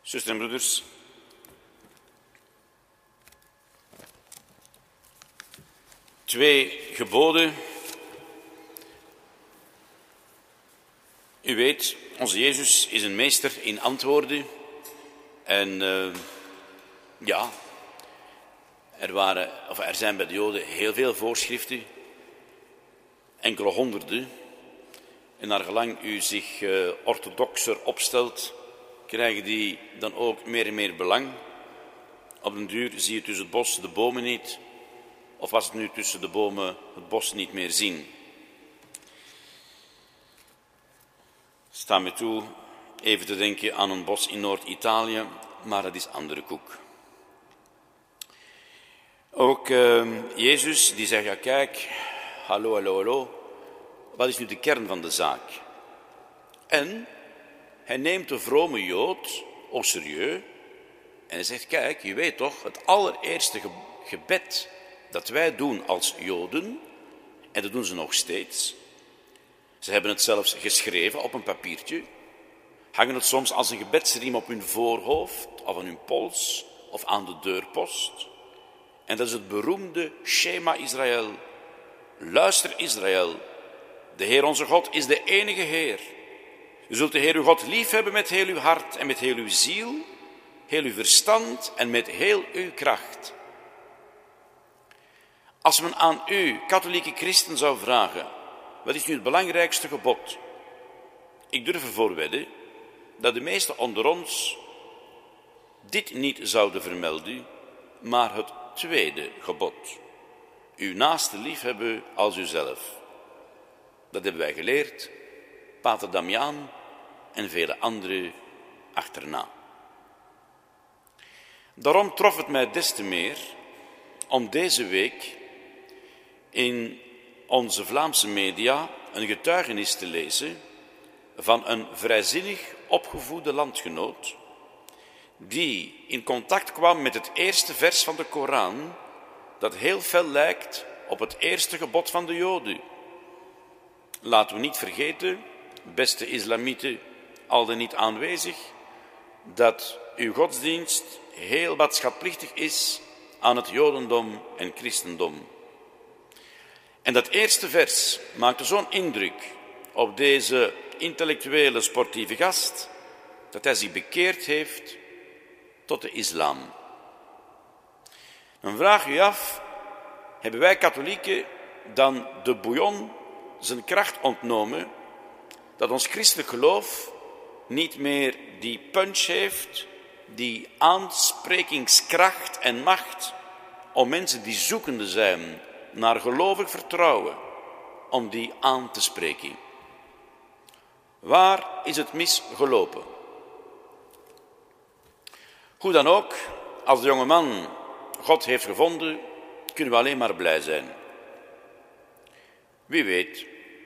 Zusters en broeders, twee geboden. U weet, onze Jezus is een meester in antwoorden. En er zijn bij de Joden heel veel voorschriften, enkele honderden. En naar gelang u zich orthodoxer opstelt, krijgen die dan ook meer en meer belang. Op den duur zie je tussen het bos de bomen niet, of was het nu tussen de bomen het bos niet meer zien. Sta me toe even te denken aan een bos in Noord-Italië, maar dat is andere koek. Ook Jezus die zegt, ja kijk, hallo, wat is nu de kern van de zaak? En hij neemt de vrome Jood au serieus en hij zegt, kijk, je weet toch, het allereerste gebed dat wij doen als Joden, en dat doen ze nog steeds. Ze hebben het zelfs geschreven op een papiertje, hangen het soms als een gebedsriem op hun voorhoofd of aan hun pols of aan de deurpost. En dat is het beroemde Shema Israël. Luister Israël, de Heer onze God is de enige Heer. U zult de Heer uw God lief hebben met heel uw hart en met heel uw ziel, heel uw verstand en met heel uw kracht. Als men aan u, katholieke christen, zou vragen, wat is nu het belangrijkste gebod? Ik durf ervoor wedden dat de meesten onder ons dit niet zouden vermelden, maar het tweede gebod. Uw naaste liefhebben als uzelf. Dat hebben wij geleerd, Pater Damiaan en vele anderen achterna. Daarom trof het mij des te meer om deze week in onze Vlaamse media een getuigenis te lezen van een vrijzinnig opgevoede landgenoot die in contact kwam met het eerste vers van de Koran dat heel fel lijkt op het eerste gebod van de Joden. Laten we niet vergeten, beste islamieten, al dan niet aanwezig, dat uw godsdienst heel wat schatplichtig is aan het Jodendom en Christendom. En dat eerste vers maakte zo'n indruk op deze intellectuele sportieve gast, dat hij zich bekeerd heeft tot de islam. Dan vraag u af, hebben wij katholieken dan de bouillon zijn kracht ontnomen, dat ons christelijk geloof niet meer die punch heeft, die aansprekingskracht en macht om mensen die zoekende zijn naar gelovig vertrouwen, om die aan te spreken? Waar is het misgelopen? Hoe dan ook, als de jonge man God heeft gevonden, kunnen we alleen maar blij zijn. Wie weet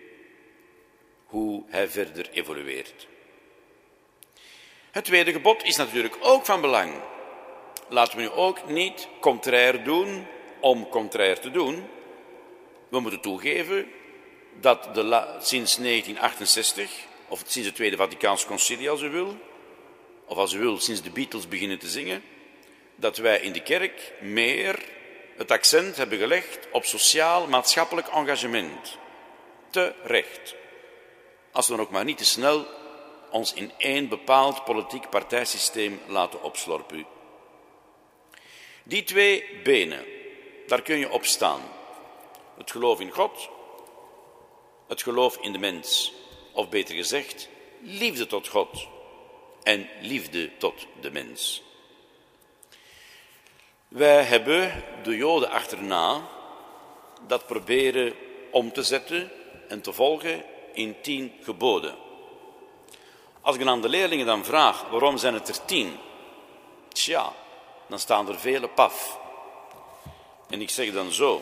hoe hij verder evolueert. Het tweede gebod is natuurlijk ook van belang. Laten we nu ook niet contrair doen om contrair te doen. We moeten toegeven dat sinds 1968, of sinds het Tweede Vaticaans Concilie als u wil, of als u wil sinds de Beatles beginnen te zingen, dat wij in de kerk meer het accent hebben gelegd op sociaal-maatschappelijk engagement. Terecht. Als we dan ook maar niet te snel ons in één bepaald politiek partijsysteem laten opslorpen. Die twee benen, daar kun je op staan. Het geloof in God, het geloof in de mens, of beter gezegd, liefde tot God en liefde tot de mens. Wij hebben de Joden achterna dat proberen om te zetten en te volgen in 10 geboden. Als ik aan de leerlingen dan vraag, waarom zijn het er 10? Tja, dan staan er vele paf. En ik zeg dan zo,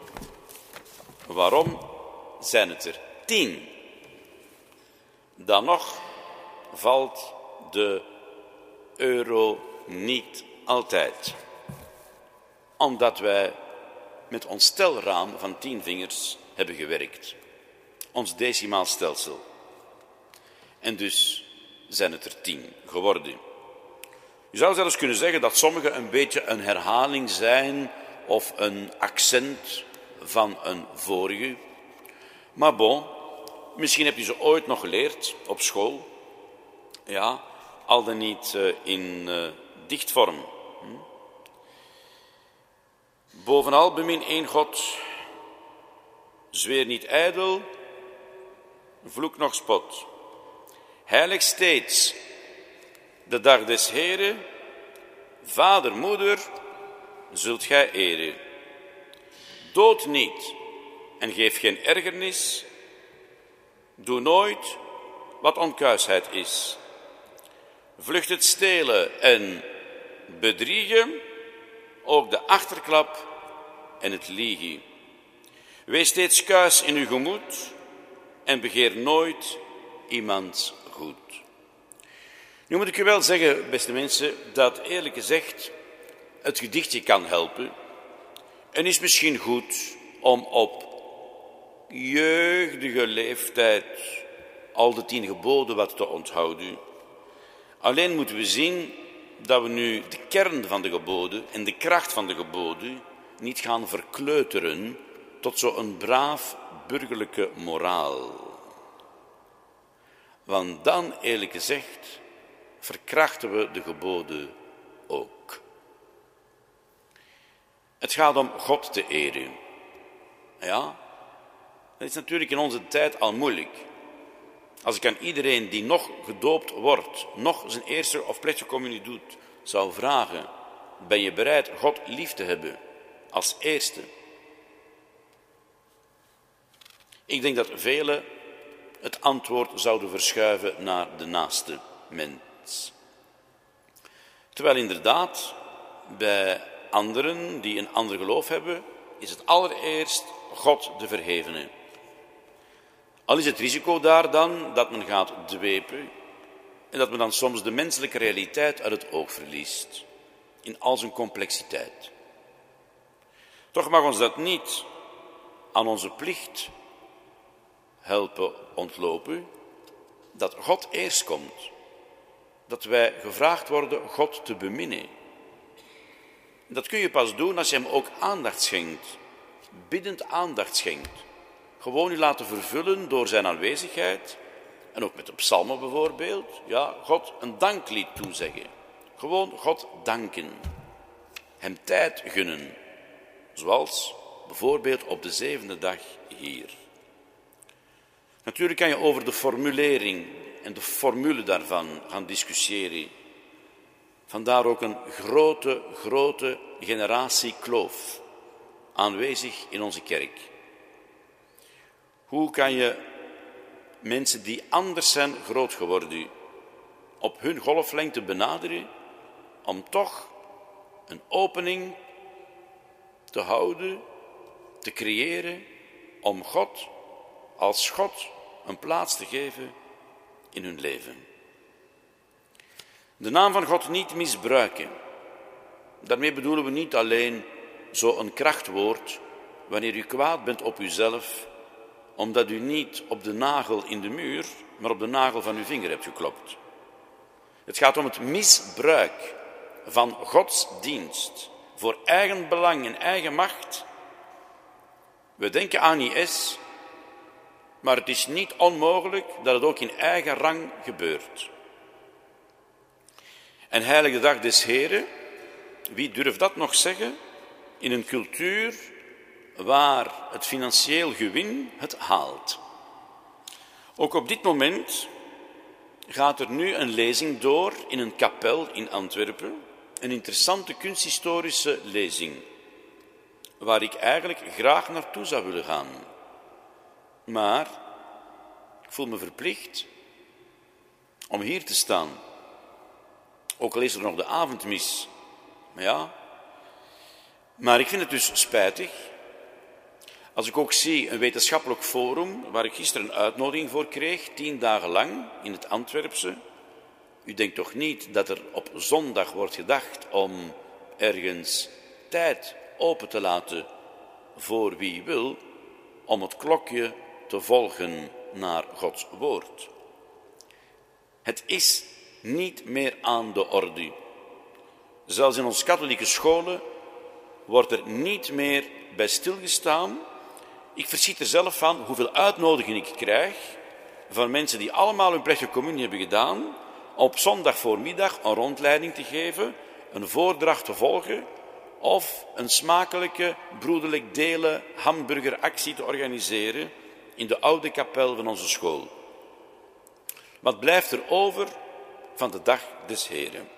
waarom zijn het er 10? Dan nog valt de euro niet altijd. Omdat wij met ons telraam van 10 vingers hebben gewerkt. Ons decimaal stelsel. En dus zijn het er 10 geworden. Je zou zelfs kunnen zeggen dat sommige een beetje een herhaling zijn of een accent van een vorige. Maar bon, misschien heb je ze ooit nog geleerd op school. Ja, al dan niet in dichtvorm. Bovenal bemin één God, zweer niet ijdel, vloek nog spot. Heilig steeds de dag des Heren, vader, moeder, zult gij eren. Dood niet en geef geen ergernis, doe nooit wat onkuisheid is. Vlucht het stelen en bedriegen, ook de achterklap en het liegen. Wees steeds kuis in uw gemoed en begeer nooit iemands goed. Nu moet ik u wel zeggen, beste mensen, dat eerlijk gezegd het gedichtje kan helpen. En is misschien goed om op jeugdige leeftijd al de 10 geboden wat te onthouden. Alleen moeten we zien dat we nu de kern van de geboden en de kracht van de geboden niet gaan verkleuteren tot zo'n braaf burgerlijke moraal. Want dan, eerlijk gezegd, verkrachten we de geboden ook. Het gaat om God te eren. Ja, dat is natuurlijk in onze tijd al moeilijk. Als ik aan iedereen die nog gedoopt wordt, nog zijn eerste of plechtige communie doet, zou vragen, ben je bereid God lief te hebben als eerste? Ik denk dat velen het antwoord zouden verschuiven naar de naaste mens. Terwijl inderdaad, bij anderen die een ander geloof hebben, is het allereerst God de verhevene. Al is het risico daar dan dat men gaat dwepen en dat men dan soms de menselijke realiteit uit het oog verliest, in al zijn complexiteit. Toch mag ons dat niet aan onze plicht helpen ontlopen, dat God eerst komt, dat wij gevraagd worden God te beminnen. Dat kun je pas doen als je hem ook aandacht schenkt, biddend aandacht schenkt. Gewoon u laten vervullen door zijn aanwezigheid, en ook met de psalmen bijvoorbeeld, ja, God een danklied toezeggen. Gewoon God danken, hem tijd gunnen, zoals bijvoorbeeld op de 7e dag hier. Natuurlijk kan je over de formulering en de formule daarvan gaan discussiëren. Vandaar ook een grote generatiekloof aanwezig in onze kerk. Hoe kan je mensen die anders zijn groot geworden op hun golflengte benaderen om toch een opening te houden, te creëren, om God als God een plaats te geven in hun leven. De naam van God niet misbruiken. Daarmee bedoelen we niet alleen zo'n krachtwoord wanneer u kwaad bent op uzelf, omdat u niet op de nagel in de muur, maar op de nagel van uw vinger hebt geklopt. Het gaat om het misbruik van Gods dienst voor eigen belang en eigen macht. We denken aan IS, maar het is niet onmogelijk dat het ook in eigen rang gebeurt. En heilige dag des Heren, wie durft dat nog zeggen in een cultuur waar het financieel gewin het haalt? Ook op dit moment gaat er nu een lezing door in een kapel in Antwerpen, een interessante kunsthistorische lezing, waar ik eigenlijk graag naartoe zou willen gaan. Maar ik voel me verplicht om hier te staan. Ook al is er nog de avondmis. Maar ik vind het dus spijtig. Als ik ook zie een wetenschappelijk forum, waar ik gisteren een uitnodiging voor kreeg, 10 dagen lang in het Antwerpse. U denkt toch niet dat er op zondag wordt gedacht om ergens tijd open te laten voor wie wil, om het klokje te volgen naar Gods woord. Het is niet meer aan de orde Zelfs in onze katholieke scholen wordt er niet meer bij stilgestaan. Ik verschiet er zelf van hoeveel uitnodigingen ik krijg van mensen die allemaal hun plechtige communie hebben gedaan, op zondag voormiddag een rondleiding te geven, een voordracht te volgen of een smakelijke broederlijk delen hamburgeractie te organiseren in de oude kapel van onze school. Wat blijft er over van de dag des Heren?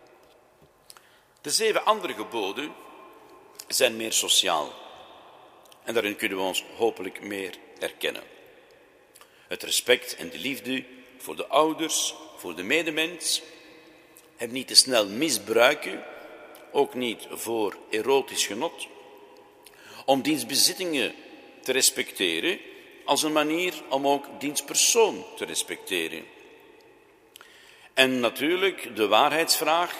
De 7 andere geboden zijn meer sociaal. En daarin kunnen we ons hopelijk meer erkennen. Het respect en de liefde voor de ouders, voor de medemens. Hem niet te snel misbruiken, ook niet voor erotisch genot. Om diens bezittingen te respecteren als een manier om ook diens persoon te respecteren. En natuurlijk de waarheidsvraag.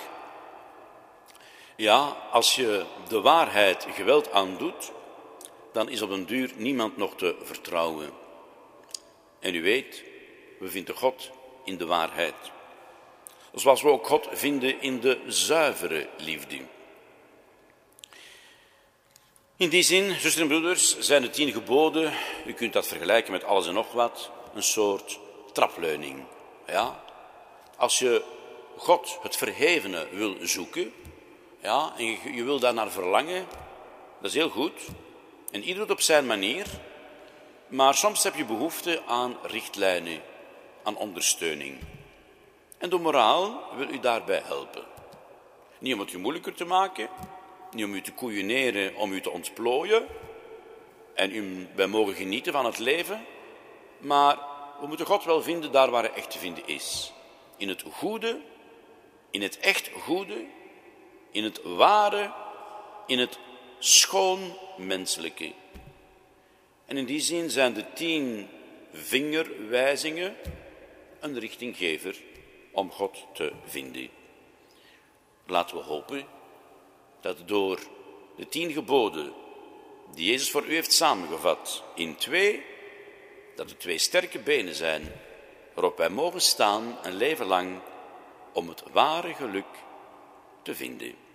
Ja, als je de waarheid geweld aandoet, dan is op den duur niemand nog te vertrouwen. En u weet, we vinden God in de waarheid. Zoals we ook God vinden in de zuivere liefde. In die zin, zusters en broeders, zijn de 10 geboden, u kunt dat vergelijken met alles en nog wat, een soort trapleuning. Ja? Als je God, het verhevene, wil zoeken, ja, en je wil daar naar verlangen, dat is heel goed. En ieder doet op zijn manier. Maar soms heb je behoefte aan richtlijnen, aan ondersteuning. En de moraal wil u daarbij helpen. Niet om het je moeilijker te maken, niet om u te koeieneren, om u te ontplooien. En wij mogen genieten van het leven. Maar we moeten God wel vinden daar waar hij echt te vinden is. In het goede, in het echt goede, in het ware, in het schoon menselijke. En in die zin zijn de 10 vingerwijzingen een richtinggever om God te vinden. Laten we hopen dat door de 10 geboden die Jezus voor u heeft samengevat in 2, dat het 2 sterke benen zijn waarop wij mogen staan een leven lang om het ware geluk te vinden.